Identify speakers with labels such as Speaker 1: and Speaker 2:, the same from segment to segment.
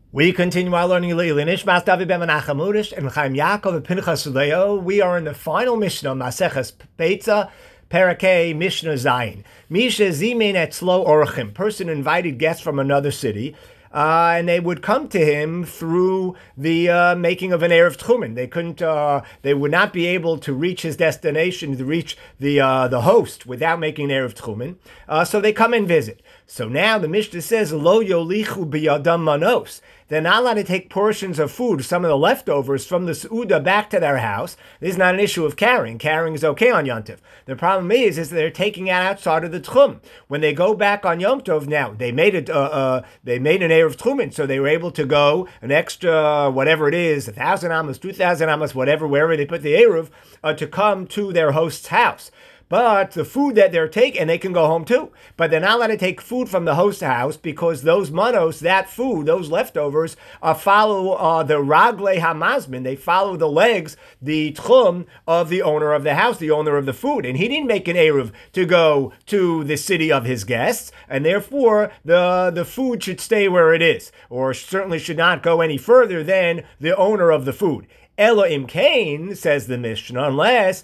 Speaker 1: We continue our learning Nishmas David ben Menachem Udish and Chaim Yaakov and Pinchas Leo. We are in the final Mishnah, Maseches Peitza, Parakeh Mishnah Zayin. Misha Zimin Etzlo Orchim. Person invited guests from another city, and they would come to him through the making of an Erev Tchumen. They couldn't. They would not be able to reach his destination, to reach the host, without making an Erev Tchumen. So they come and visit. So now the Mishnah says, Lo yolichu biyadam manos. They're not allowed to take portions of food, some of the leftovers from the Seudah back to their house. This is not an issue of carrying. Carrying is okay on Yom Tov. The problem is they're taking it outside of the Tchum. When they go back on Yom Tov, now they made an Erev Tchumen, so they were able to go an extra, whatever it is, 1,000 amos, 2,000 amos, whatever, wherever they put the Erev, to come to their host's house. But the food that they're taking, and they can go home too, but they're not allowed to take food from the host house because those manos, that food, those leftovers, follow the ragle hamazmin. They follow the legs, the tchum of the owner of the house, the owner of the food. And he didn't make an eruv to go to the city of his guests, and therefore the food should stay where it is, or certainly should not go any further than the owner of the food. Elohim Cain, says the Mishnah, unless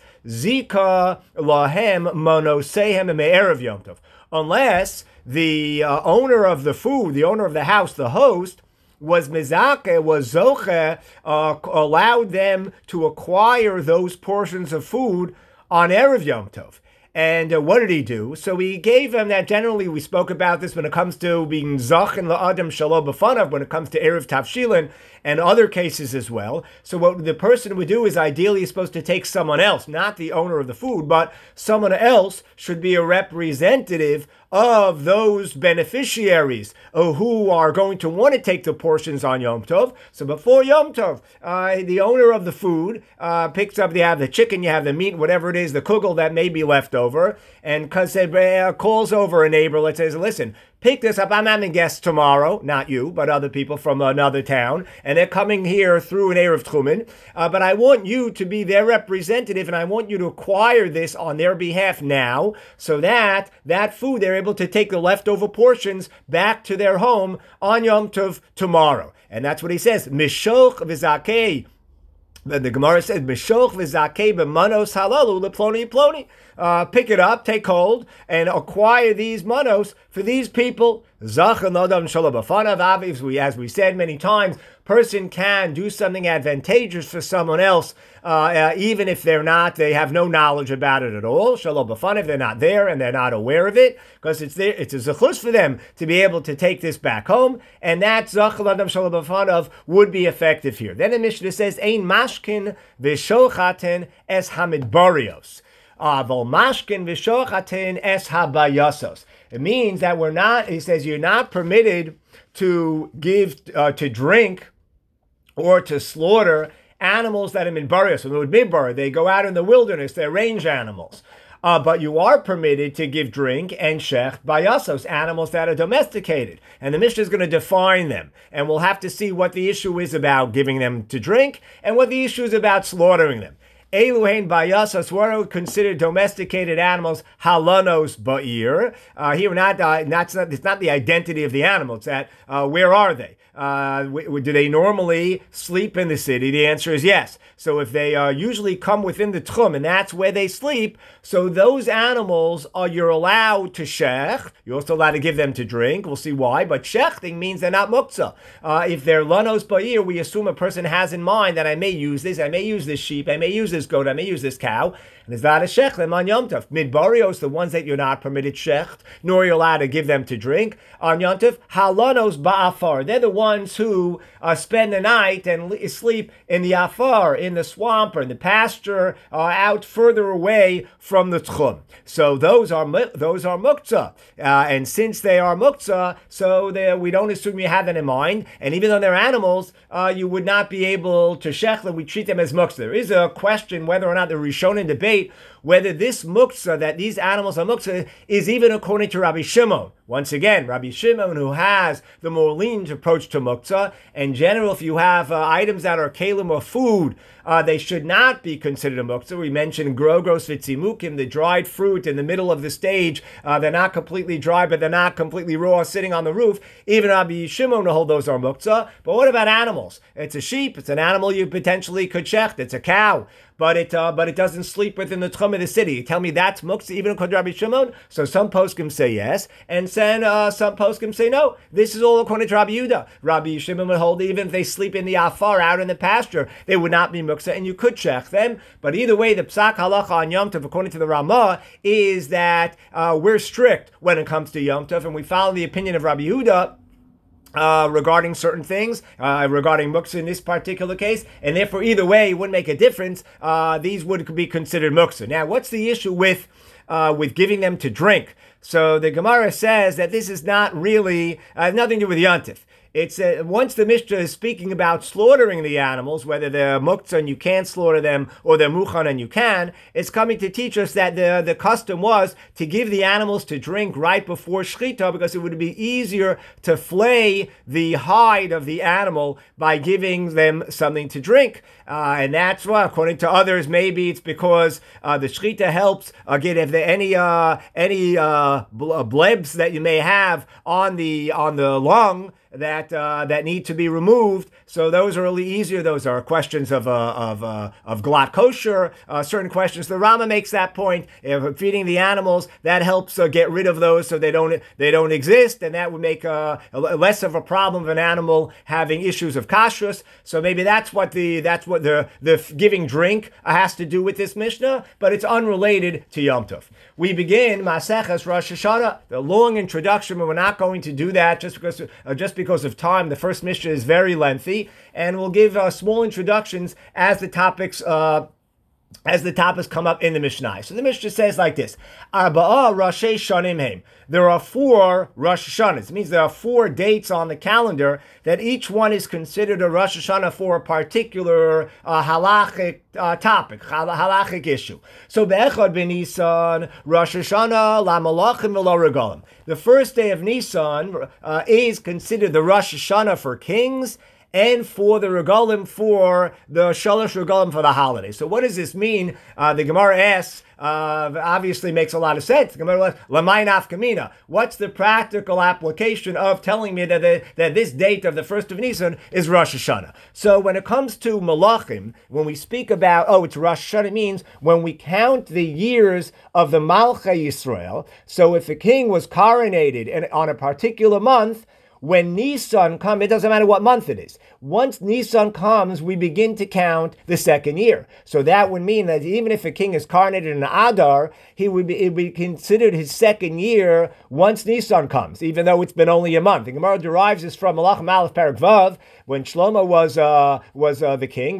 Speaker 1: Zika Lahem Monosehem Me'erev Yom Tov. Unless the owner of the food, the owner of the house, the host, was Mizake, was Zoche, allowed them to acquire those portions of food on Erev Yom Tov. And what did he do? So he gave them that. Generally, we spoke about this when it comes to being zach and la'adam shalom b'fanav, when it comes to erev tavshilin and other cases as well. So what the person would do is ideally he's supposed to take someone else, not the owner of the food, but someone else should be a representative of those beneficiaries who are going to want to take the portions on Yom Tov. So before Yom Tov, the owner of the food picks up, you have the chicken, you have the meat, whatever it is, the kugel that may be left over, and calls over a neighbor, let's say, listen, pick this up. I'm having guests tomorrow, not you, but other people from another town, and they're coming here through an Erev Tchumen, but I want you to be their representative, and I want you to acquire this on their behalf now, so that food, they're able to take the leftover portions back to their home on Yom Tov tomorrow. And that's what he says, Mishoch v'zakei. The Gemara says, "Mishoch v'zakei b'manos halalu leploni ploni." Pick it up, take hold, and acquire these manos for these people. Zach and Adam Shalom B'fanav. As we said many times, person can do something advantageous for someone else, even if they have no knowledge about it at all. Shalom B'fanav, they're not there and they're not aware of it, because it's a zechus for them to be able to take this back home, and that Zach and Adam Shalom B'fanav would be effective here. Then the Mishnah says, Ein mashkin v'shochaten es hamidbarios. Vol mashkin v'shochaten es habayasos. It means that he says you're not permitted to give, to drink, or to slaughter animals that are midbarios. So midbar, they go out in the wilderness, they're range animals. But you are permitted to give drink and shecht bayasos, animals that are domesticated. And the Mishnah is going to define them. And we'll have to see what the issue is about giving them to drink and what the issue is about slaughtering them. Eluhain bayasas, what are considered domesticated animals? Halanos ba'ir. Here, it's not the identity of the animal. It's that where are they? Do they normally sleep in the city? The answer is yes. So if they usually come within the tchum, and that's where they sleep, so those animals you're allowed to shech. You're also allowed to give them to drink. We'll see why. But shechting means they're not muktzah. If they're lanos ba'ir, we assume a person has in mind that I may use this sheep, I may use this goat, I may use this cow, and it's not a shechem on Yom Tov. Midbarios, the ones that you're not permitted shecht, nor you're allowed to give them to drink on Yom Tov. Halanos ba'afar, they're the ones who spend the night and sleep in the afar, in the swamp or in the pasture, out further away from the tchum. So those are muktzah, and since they are muktzah, so we don't assume you have that in mind. And even though they're animals, you would not be able to shecht them. We treat them as muktzah. There is a question whether or not the Rishonim debate whether this muktzah, that these animals are muktzah, is even according to Rabbi Shimon. Once again, Rabbi Shimon, who has the more lenient approach to muktzah. In general, if you have items that are kalim or food, they should not be considered a muktzah. We mentioned grogros vitzimukim, the dried fruit in the middle of the stage. They're not completely dry, but they're not completely raw, sitting on the roof. Even Rabbi Shimon will hold those are muktzah. But what about animals? It's a sheep. It's an animal you potentially could shecht. It's a cow. But it doesn't sleep within the tchum of the city. You tell me that's muktzah even according to Rabbi Shimon? So some poskim say yes, and then some poskim say no. This is all according to Rabbi Yehuda. Rabbi Shimon would hold even if they sleep in the afar out in the pasture, they would not be muktzah, and you could check them. But either way, the psak halacha on Yom Tov, according to the Ramah, is that we're strict when it comes to Yom Tov, and we follow the opinion of Rabbi Yehuda regarding certain things, regarding muktzah in this particular case, and therefore either way it wouldn't make a difference. These would be considered muktzah. Now, what's the issue with giving them to drink? So the Gemara says that this is not really nothing to do with Yontif. It's once the Mishnah is speaking about slaughtering the animals, whether they're muktzah and you can't slaughter them, or they're muchan and you can, it's coming to teach us that the custom was to give the animals to drink right before shechita, because it would be easier to flay the hide of the animal by giving them something to drink. And that's why, according to others, maybe it's because the shechita helps get if there any blebs that you may have on the lung that need to be removed. So those are really easier. Those are questions of glat kosher, certain questions. The Rama makes that point. If feeding the animals, that helps get rid of those so they don't exist, and that would make less of a problem of an animal having issues of kashrus. So maybe that's what the giving drink has to do with this Mishnah, but it's unrelated to Yom Tov. We begin Maseches Rosh Hashanah, the long introduction, but we're not going to do that just because of time. The first Mishnah is very lengthy, and we'll give small introductions as the topics come up in the Mishnah. So the Mishnah says like this: Arba'a Rashi Shanim Heim. There are 4 Rosh Hashanahs. It means there are 4 dates on the calendar that each one is considered a Rosh Hashanah for a particular halachic topic, halachic issue. So Be'echad B'Nisan, Rosh Hashanah, La Malachim V'Lo Regalim. The first day of Nisan is considered the Rosh Hashanah for kings, and for the regalim, for the shalosh regalim for the holiday. So what does this mean? The Gemara asks, obviously makes a lot of sense. The Gemara asks, Lamay nafkamina. What's the practical application of telling me that this date of the first of Nisan is Rosh Hashanah? So when it comes to Malachim, when we speak about, it's Rosh Hashanah, it means when we count the years of the Malchei Yisrael. So if a king was coronated on a particular month, when Nisan comes, it doesn't matter what month it is. Once Nisan comes, we begin to count the second year. So that would mean that even if a king is coronated in Adar, it would be considered his second year once Nisan comes, even though it's been only a month. The Gemara derives this from Malachim Aleph Perek Vav, when Shlomo was the king.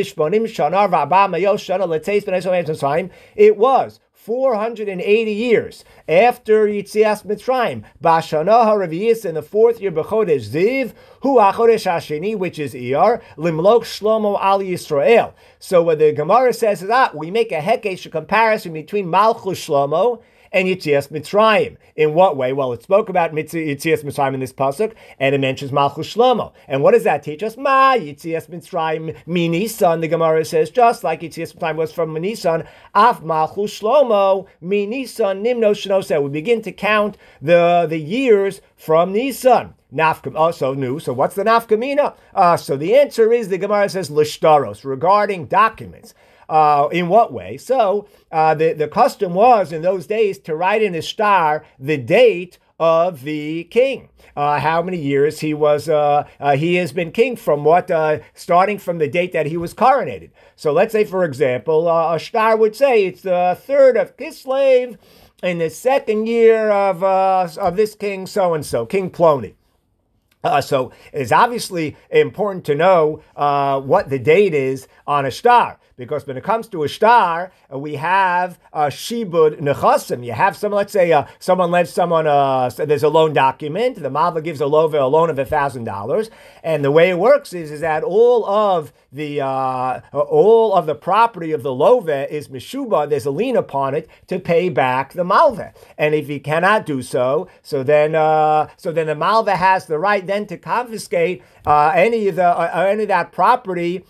Speaker 1: It was 480 years after Yitzias Mitzrayim, Bashana HaRaviyis, in the 4th year, B'chodesh Ziv, Hu HaChodesh HaSheni, which is Iyar, Limlok Shlomo Al Yisrael. So what the Gemara says is that we make a hekesh, a comparison between Malchus Shlomo and Yitzias Mitzrayim. In what way? Well, it spoke about Yitzias Mitzrayim in this pasuk, and it mentions Malchus Shlomo. And what does that teach us? Yitzias Mitzrayim mi Nisan, the Gemara says, just like Yitzias Mitzrayim was from Nisan, Af Malchus Shlomo mi Nisan nimno shnoseh. We begin to count the years from Nisan. Also new. So what's the nafkamina? So the answer is, the Gemara says, lishtaros, regarding documents. In what way? So the custom was in those days to write in a star the date of the king, how many years he has been king, from what, starting from the date that he was coronated. So let's say, for example, a star would say it's the 3rd of Kislev in the 2nd year of this king so and so, King Ploni. So it's obviously important to know what the date is on a star. Because when it comes to a star, we have shibud nechasim. You have someone, let's say someone lends someone, there's a loan document. The malva gives a loan of $1,000. And the way it works is that all of the property of the love is meshuba. There's a lien upon it to pay back the malva. And if he cannot do so, so then the malva has the right then to confiscate any of that property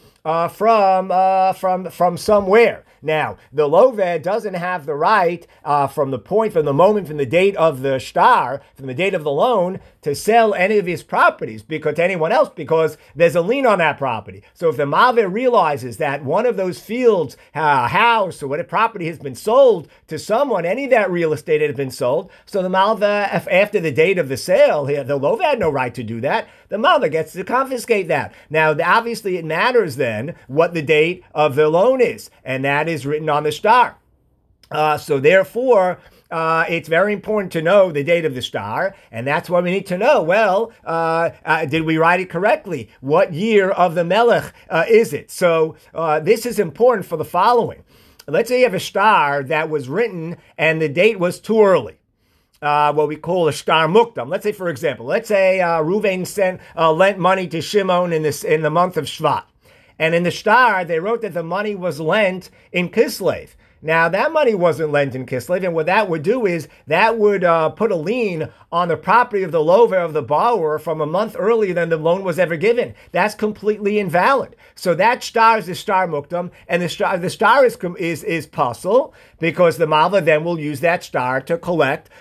Speaker 1: from somewhere. Now, the loved doesn't have the right from the date of the star, from the date of the loan, to sell any of his properties to anyone else, because there's a lien on that property. So if the malveh realizes that one of those fields, house, or whatever property has been sold to someone, any of that real estate has been sold, so the malveh, after the date of the sale, the loved had no right to do that. The malveh gets to confiscate that. Now, obviously, it matters then what the date of the loan is, and that is written on the star. So therefore, it's very important to know the date of the star, and that's what we need to know. Well, did we write it correctly? What year of the Melech is it? So this is important for the following. Let's say you have a star that was written and the date was too early. What we call a star mukdam. Let's say, for example, Reuven lent money to Shimon in the month of Shvat. And in the star, they wrote that the money was lent in Kislev. Now, that money wasn't lent in Kislev, and what that would do is that would put a lien on the property of the lover of the borrower from a month earlier than the loan was ever given. That's completely invalid. So that star is the star mukdam, and the star is puzzle, because the malva then will use that star to collect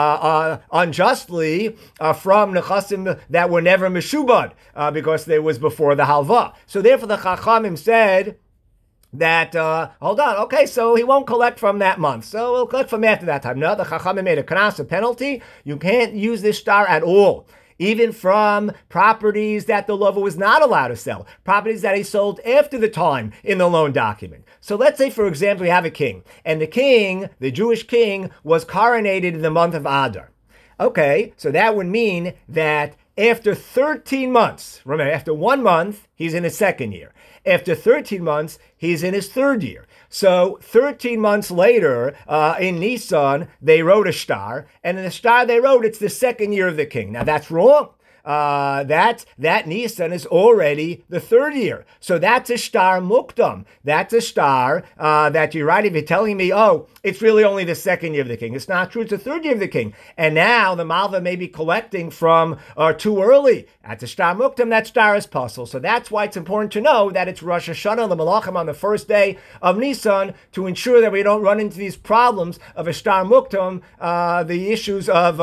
Speaker 1: unjustly from nechasim that were never meshubad, because they was before the halva. So therefore, the Chachamim said that, hold on, okay, so he won't collect from that month, so we'll collect from after that time. No, the Chachamim made a knas, a penalty. You can't use this star at all, even from properties that the lover was not allowed to sell, properties that he sold after the time in the loan document. So let's say, for example, we have a king, and the king, the Jewish king, was coronated in the month of Adar. Okay, so that would mean that after 13 months, remember, after 1 month, he's in his second year. After 13 months, he's in his third year. So 13 months later, in Nisan, they wrote a star, and in the star they wrote, it's the second year of the king. Now that's wrong. That Nisan is already the third year. So that's a star mukdam. That's a star that you write if you're telling me, oh, it's really only the second year of the king. It's not true. It's the third year of the king. And now the malva may be collecting from too early. That's a star mukdam. That star is puzzle. So that's why it's important to know that it's Rosh Hashanah, the Malachim, on the first day of Nisan, to ensure that we don't run into these problems of a star mukdam, the issues of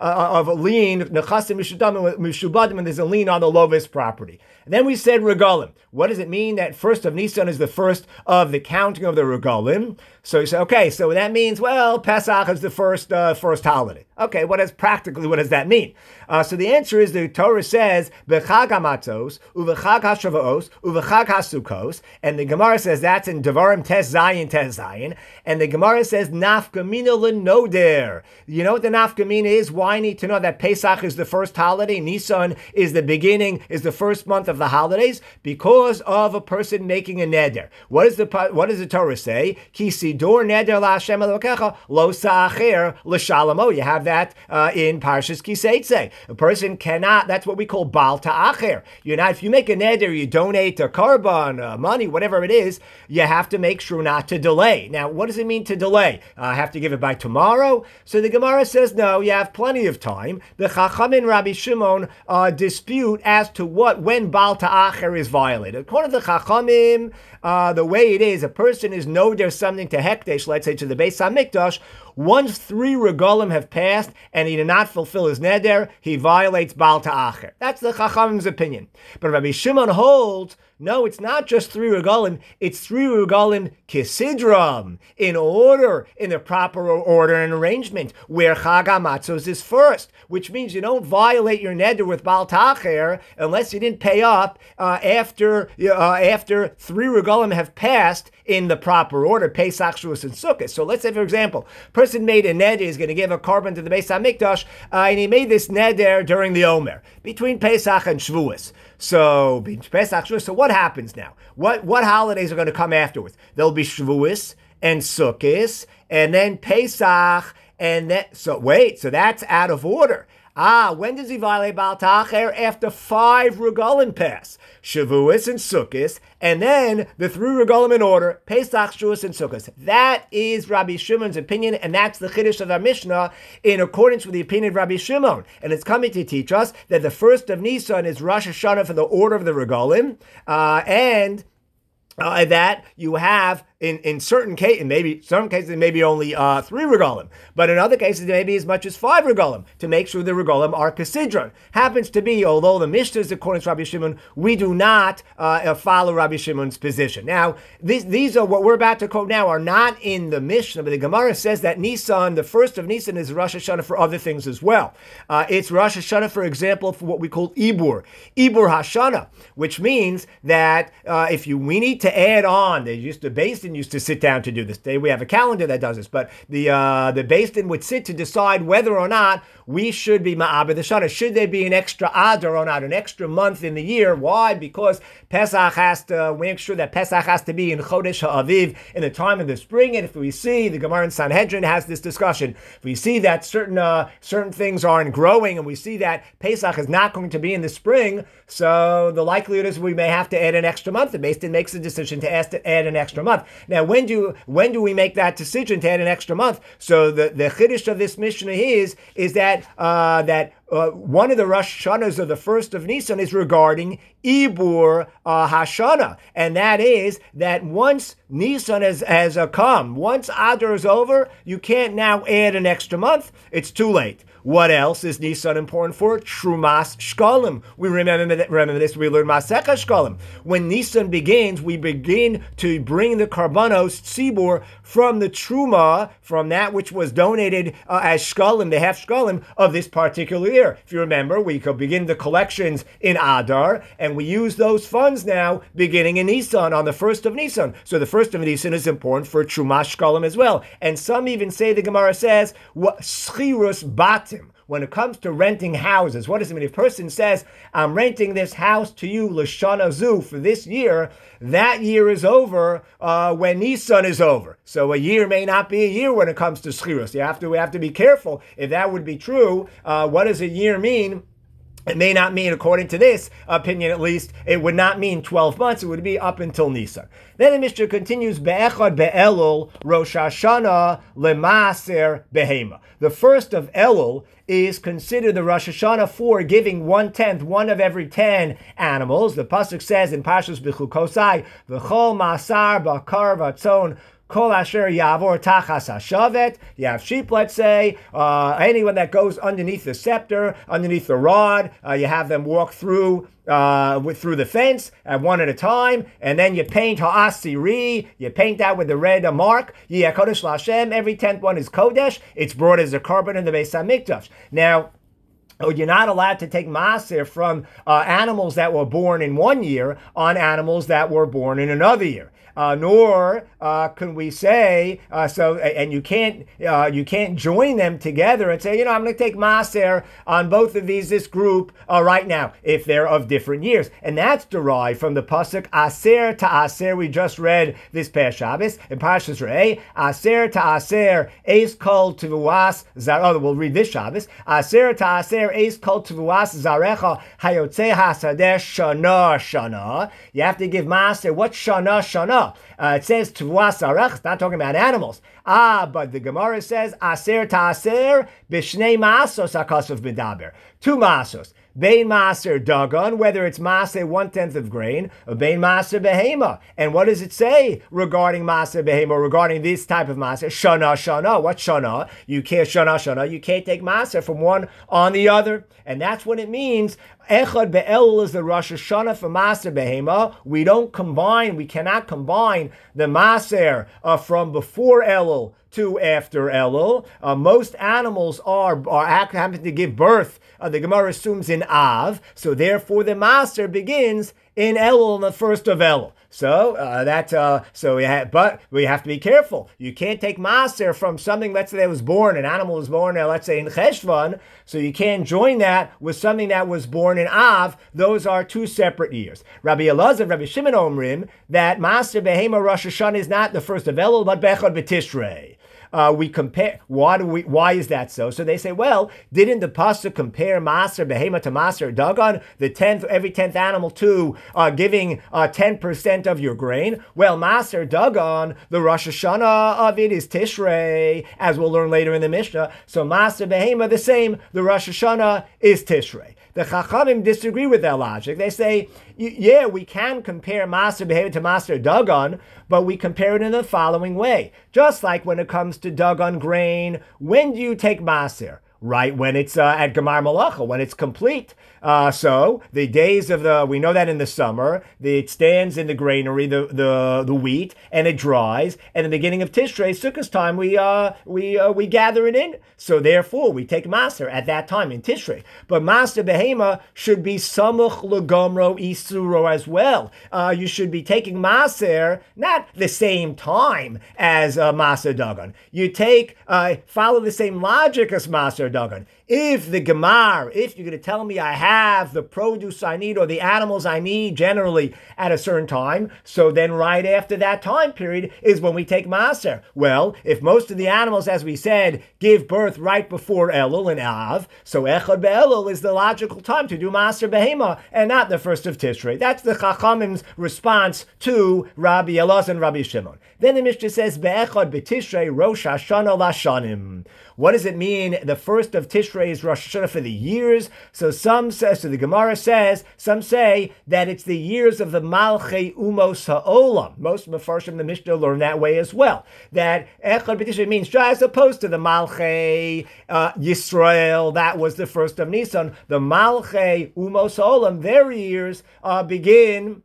Speaker 1: lien, nechasim mishubadim, and there's a lien on the lovis property. And then we said regalim. What does it mean that first of Nisan is the first of the counting of the regalim? So you say, okay, so that means, well, Pesach is the first holiday. Okay, what does that mean? So the answer is the Torah says, B'chag hamatzos, u'v'chag hashavos, u'v'chag hasukos, and the Gemara says that's in Devarim Tes Zayin, and the Gemara says, nafkamina l'noder. You know what the nafkamina is? Why I need to know that Pesach is the first holiday, Nisan is the beginning, is the first month of the holidays? Because of a person making a neder. What does the Torah say? Ki sidur neder la'Hashem Elokecha lo sa'acher l'shalamo. You have that in Parshas Kiseitze. A person cannot, that's what we call Baal Ta'acher. If you make a neder, you donate a korban, money, whatever it is, you have to make sure not to delay. Now, what does it mean to delay? I have to give it by tomorrow? So the Gemara says, no, you have plenty of time. The Chacham and Rabbi Shimon dispute as to when Baal Ta'acher is violated. According to the Chachamim, the way it is, a person is there's something to Hekdesh, let's say to the Beis HaMikdash. Once 3 regalim have passed and he did not fulfill his neder, he violates Baal Ta'acher. That's the Chachamim's opinion. But Rabbi Shimon holds, no, it's not just 3 regalim, it's 3 regalim kisidram, in order, in the proper order and arrangement, where Chag HaMatzos is first, which means you don't violate your neder with Baal Ta'acher unless you didn't pay up after 3 regalim have passed in the proper order, Pesach, Shavuos, and Sukkot. So let's say, for example, person made a neder, he's going to give a carbon to the Beis HaMikdash, and he made this neder during the Omer, between Pesach and Shavuos. So what happens now? What holidays are going to come afterwards? There'll be Shavuos and Sukkot, and then Pesach, and then so that's out of order. When does he violate Baal Ta'acher? After 5 regalim pass. Shavuos and Sukkot, and then the 3 regalim in order, Pesach, Shavuos, and Sukkot. That is Rabbi Shimon's opinion, and that's the Chiddush of our Mishnah in accordance with the opinion of Rabbi Shimon. And it's coming to teach us that the first of Nisan is Rosh Hashanah for the order of the regalim, and that you have in certain cases, some cases maybe only 3 regalim, but in other cases maybe as much as 5 regalim to make sure the regalim are Kesidron. Happens to be, although the Mishnah is according to Rabbi Shimon, we do not follow Rabbi Shimon's position. Now, these are what we're about to quote now are not in the Mishnah, but the Gemara says that Nisan, the first of Nisan, is Rosh Hashanah for other things as well. It's Rosh Hashanah, for example, for what we call Ibur Hashanah, which means that we need to add on, the Beis Din used to sit down to do this. We have a calendar that does this, but the Beis Din would sit to decide whether or not we should be Ma'abed Hashanah. Should there be an extra Adar or not, an extra month in the year? Why? Because Pesach has to make sure that Pesach has to be in Chodesh HaAviv, in the time of the spring. And if we see, the Gemara in Sanhedrin has this discussion, if we see that certain things aren't growing, and we see that Pesach is not going to be in the spring, so the likelihood is we may have to add an extra month. The Beis Din makes a decision to add an extra month. Now, when do we make that decision to add an extra month? So the Chiddush of this Mishnah is that one of the Rosh Hashanahs of the first of Nisan is regarding Ibur Hashanah, and that is that once Nisan has come, once Adar is over, you can't now add an extra month. It's too late. What else is Nisan important for? Trumas Shkalim. We remember this. We learned Masecha Shkalim. When Nisan begins, we begin to bring the Karbanos Tzibur from the Truma, from that which was donated as Shkalim, the half Shkalim of this particular year. If you remember, we could begin the collections in Adar, and we use those funds now beginning in Nisan, on the first of Nisan. So the first of Nisan is important for Trumas Shkalim as well. And some even say, the Gemara says, Schirus Batim. When it comes to renting houses, what does it mean? If a person says, I'm renting this house to you, L'Shana Zu, for this year, that year is over when Nisan is over. So a year may not be a year when it comes to Schirus. We have to be careful. If that would be true, what does a year mean? It may not mean, according to this opinion at least, it would not mean 12 months. It would be up until Nisan. Then the Mishnah continues, Be'echad be'elul Rosh Hashanah le'maser behema. The first of Elul is considered the Rosh Hashanah for giving 1/10, one of every 10 animals. The pasuk says in Parshas B'chukosai, V'chol masar bakar v'atzon Kol asher yavor tachas hashavet. You have sheep, let's say, anyone that goes underneath the scepter, underneath the rod, you have them walk through the fence one at a time, and then you paint ha'asiri, you paint that with the red mark, Yeh Kodesh L'Hashem, every 10th one is Kodesh, it's brought as a carbon in the Beis HaMikdash. Now, you're not allowed to take maaser from animals that were born in one year on animals that were born in another year. Nor can we say and you can't join them together and say, I'm going to take maaser on both of this group right now if they're of different years, and that's derived from the pasuk aser to aser we just read this past Shabbos in Parshas Re'eh. Aser to aser eis kol tevuas zar. We'll read this Shabbos. Aser to aser eis kol tevuas zarecha hayotze hasadeh shana shana. You have to give maaser. What's shana shana? It says Tvuas Zarech, it's not talking about animals. But the Gemara says Aser Ta'aser B'shnei Masos HaKasav B'daber. 2 masos. Bein Maaser Dagon, whether it's Maaser 1/10 of grain, or Bein Maaser Behema. And what does it say regarding Maaser Behema, regarding this type of Maaser? Shana Shana. What's Shana? You can't Shana Shana. You can't take Maaser from one on the other. And that's what it means Echad be'elul is the Rosh Hashanah for Maser Behema. We cannot combine the Maser from before Elul to after Elul. Most animals are happen to give birth, the Gemara assumes, in Av, so therefore the Maser begins in Elul, on the first of Elul. But we have to be careful. You can't take Maser from something, let's say, that was born, an animal was born, let's say, in Cheshvan, so you can't join that with something that was born in Av. Those are two separate years. Rabbi Elazar, Rabbi Shimon Omrim, that Maser Behema Rosh Hashanah is not the first of Elul, but Bechad B'Tishrei. We compare. Why is that so? So they say, well, didn't the pasuk compare Maser Behema to Maser Dagon, every 10th animal, to giving 10% of your grain? Well, Maser Dagon, the Rosh Hashanah of it is Tishrei, as we'll learn later in the Mishnah. So Maser Behema, the same. The Rosh Hashanah is Tishrei. The Chachamim disagree with that logic. They say, yeah, we can compare Maser Behema to Maser Dagon, but we compare it in the following way. Just like when it comes to Dagon grain, when do you take Maser? Right when it's at Gemar Malacha, when it's complete. So the days of we know that in the summer, it stands in the granary, the wheat, and it dries. And in the beginning of Tishrei, Sukkot's time, we gather it in. So therefore, we take Maser at that time in Tishrei. But Maser Behema should be Samuch Legomro Isuro as well. You should be taking Maser not the same time as Maser Dagon. You follow the same logic as Maser Dagon. If you're going to tell me I have the produce I need or the animals I need generally at a certain time, so then right after that time period is when we take Maser. Well, if most of the animals, as we said, give birth right before Elul and Av, so Echad Be'elul is the logical time to do Maser Behema and not the first of Tishrei. That's the Chachamim's response to Rabbi Elazar and Rabbi Shimon. Then the Mishnah says, Be'echad B'Tishrei Rosh Hashanah Lashanim. What does it mean? The first of Tishrei is Rosh Hashanah for the years. So the Gemara says, some say that it's the years of the Malchei Umos Ha'olam. Most Mefarshim the Mishnah learn that way as well. That Echad B'Tishrei means as opposed to the Malchei Yisrael, that was the first of Nisan. The Malchei Umos Ha'olam, their years begin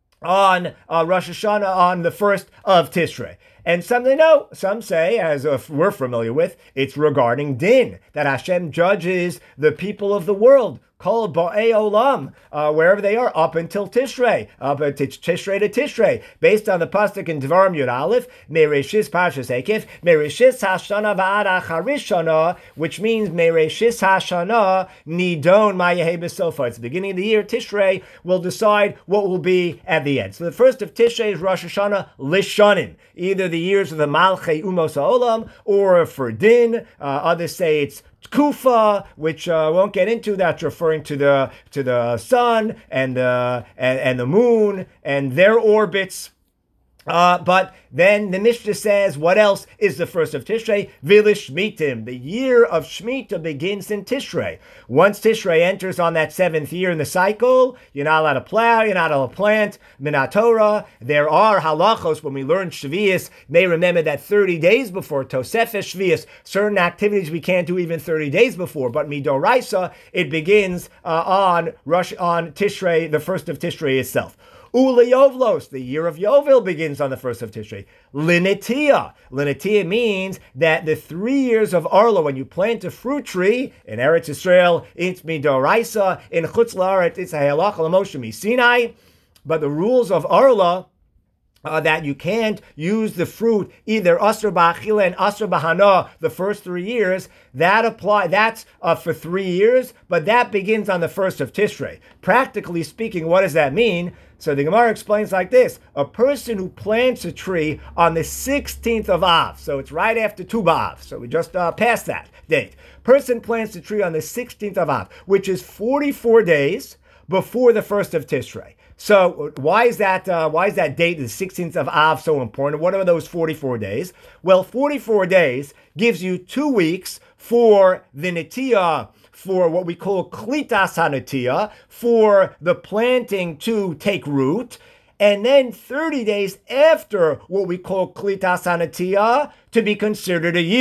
Speaker 1: on Rosh Hashanah on the first of Tishrei. And some say, as we're familiar with, it's regarding din, that Hashem judges the people of the world, called Ba'ei Olam, wherever they are, up until Tishrei, Tishrei to Tishrei, based on the pasuk in Devarim Yud Aleph, Mereshis Parshas Ekef, Mereshis Hashana V'ad Acharish Shana, which means Mereshis Hashana Nidon Ma'yehei B'Sofa. It's the beginning of the year. Tishrei will decide what will be at the end. So the first of Tishrei is Rosh Hashanah Lishanim, either the years of the Malchei Umos Ha'olam or for din. Others say it's Kufa, which won't get into. That's referring to the sun and the moon and their orbits. But then the Mishnah says, what else is the first of Tishrei? Vilish Shmitim. The year of Shemitah begins in Tishrei. Once Tishrei enters on that 7th year in the cycle, you're not allowed to plow, you're not allowed to plant. Minat Torah, there are halachos. When we learn Shvius, may remember that 30 days before Tosefes Shvius, certain activities we can't do even 30 days before. But Midoraisa, it begins on Tishrei, the first of Tishrei itself. Ula Yovlos, the year of Yovel begins on the first of Tishrei. Linitia. Linitia means that the 3 years of Arla, when you plant a fruit tree, in Eretz Yisrael, it's Midoraisa, in Chutz La'aretz, it's a Halacha L'Moshe Sinai, but the rules of Arla, that you can't use the fruit, either Asr Ba'achila and Asr B'Hana, the first 3 years, that's for 3 years, but that begins on the first of Tishrei. Practically speaking, what does that mean? So the Gemara explains like this: a person who plants a tree on the 16th of Av, so it's right after Tu B'Av, so we just passed that date. Person plants a tree on the 16th of Av, which is 44 days before the first of Tishrei. So why is that date, the 16th of Av, so important? What are those 44 days? Well, 44 days gives you 2 weeks for the Nitiyah, for what we call Klitas HaNitiyah, for the planting to take root, and then 30 days after what we call Klitas HaNitiyah to be considered a year.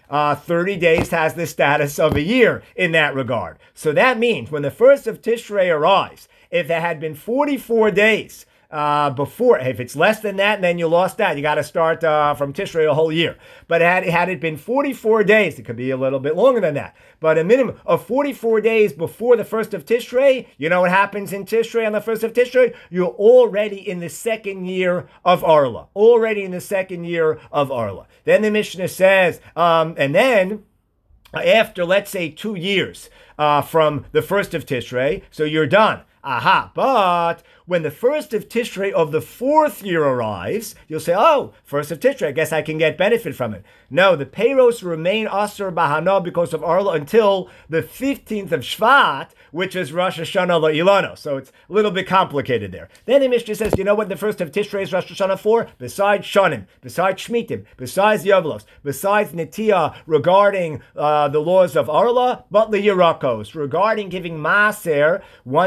Speaker 1: 30 days has the status of a year in that regard. So that means when the first of Tishrei arrives, if it had been 44 days before, if it's less than that, then you lost that. You got to start from Tishrei a whole year. But had it been 44 days, it could be a little bit longer than that, but a minimum of 44 days before the first of Tishrei, you know what happens in Tishrei on the first of Tishrei? You're already in the second year of Arla. Already in the second year of Arla. Then the Mishnah says, and then after, let's say, 2 years from the first of Tishrei, so you're done. Aha, but when the first of Tishrei of the fourth year arrives, you'll say, oh, first of Tishrei, I guess I can get benefit from it. No, the peiros remain asur bahana because of Arla until the 15th of Shvat, which is Rosh Hashanah La'ilano. So it's a little bit complicated there. Then the Mishnah says, you know what the first of Tishrei is Rosh Hashanah for? Besides Shanim, besides Shmitim, besides Yavlos, besides Netiah regarding the laws of Arla, but the Yerakos, regarding giving Maser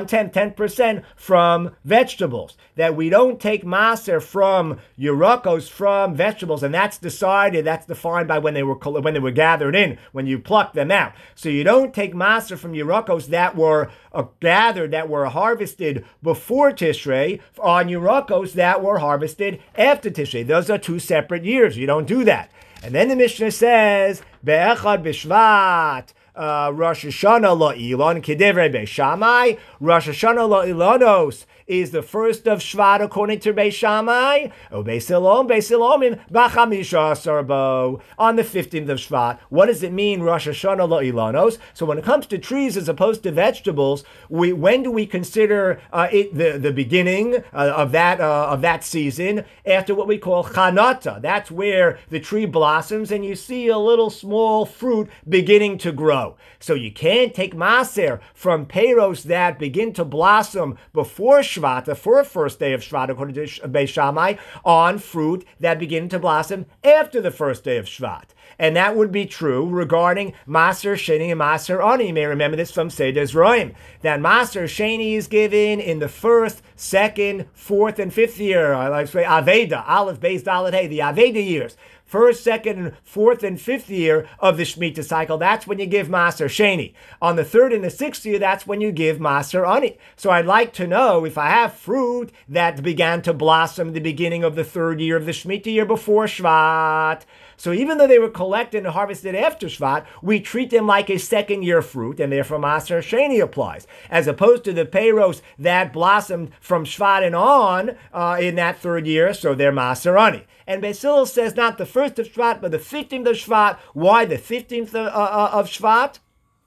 Speaker 1: 10% from vegetables, that we don't take Maser from Yerakos, from vegetables, and that's decided, that's defined by when they were gathered in, when you pluck them out. So you don't take Maser from Yerakos that were gathered, that were harvested before Tishrei, on Yerakos that were harvested after Tishrei. Those are two separate years. You don't do that. And then the Mishnah says, Be'echad b'Shvat, Rosh Hashanah La'ilon, Kedevrei Beis Shammai, Rosh Hashanah La'ilanos is the first of Shvat according to Beis Shammai, Beis Elomim, B'chamisha Asar, on the 15th of Shvat. What does it mean, Rosh Hashanah La'ilanos? So when it comes to trees as opposed to vegetables, when do we consider it the beginning of that season? After what we call Chanata. That's where the tree blossoms and you see a little small fruit beginning to grow. So you can't take Maser from peiros that begin to blossom before Shvat, the first day of Shvat, according to Beis Shammai, on fruit that begin to blossom after the first day of Shvat. And that would be true regarding Maser Sheni and Maser Ani. You may remember this from Seder Zroim, that Maser Sheni is given in the first, second, fourth, and fifth year. I like to say Aveda, Aleph, Beis, Dalet, Hey, the Aveda years. First, second, fourth, and fifth year of the Shemitah cycle, that's when you give Maser Sheni. On the third and the sixth year, that's when you give Maser Ani. So I'd like to know if I have fruit that began to blossom the beginning of the third year of the Shemitah year before Shvat. So even though they were collected and harvested after Shvat, we treat them like a second year fruit, and therefore Maser Sheni applies, as opposed to the peiros that blossomed from Shvat and on in that third year, so they're Maser Ani. And Beis Hillel says not the first of Shvat, but the 15th of Shvat. Why the 15th of Shvat?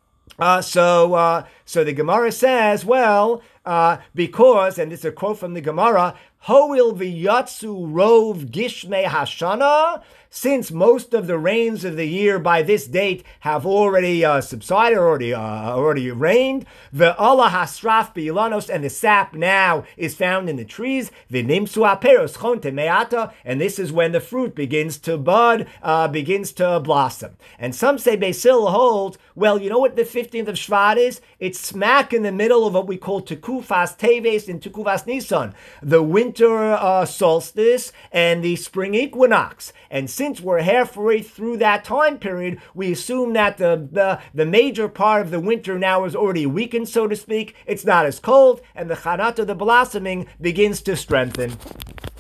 Speaker 1: So the Gemara says, well, because, and this is a quote from the Gemara, Hoil v'yatsu rov gishmei hashana, since most of the rains of the year by this date have already subsided, already rained, the Allah hasraf bilanos, and the sap now is found in the trees, v'nimsu aperos chonte meata, and this is when the fruit begins to bud, begins to blossom. And some say Beis Hillel holds, well, you know what the 15th of Shvat is? It's smack in the middle of what we call Tekufas Teves and Tekufas Nisan, the winter solstice and the spring equinox. And since we're halfway through that time period, we assume that the major part of the winter now is already weakened, so to speak. It's not as cold, and the Chanata, the blossoming, begins to strengthen.